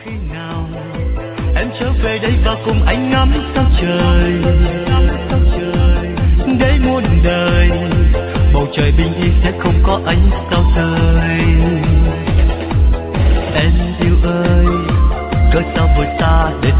khi nào em trở về đây và cùng anh ngắm sao trời, để muôn đời bầu trời bình yên sẽ không có ánh sao rơi. Em yêu ơi, cớ sao vội xa để